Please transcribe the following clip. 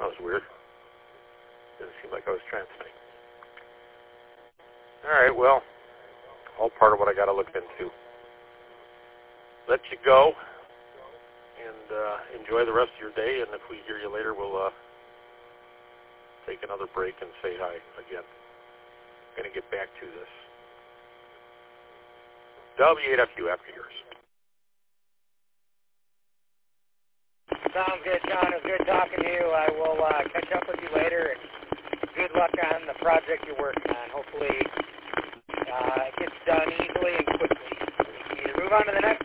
was weird. Didn't seem like I was transmitting. All right, well, all part of what I got to look into. Let you go, and enjoy the rest of your day, and if we hear you later, we'll take another break and say hi again. I'm going to get back to this. W8FU after yours. Sounds good, John. It was good talking to you. I will catch up with you later, and good luck on the project you're working on. Hopefully it gets done easily and quickly. We can either move on to the next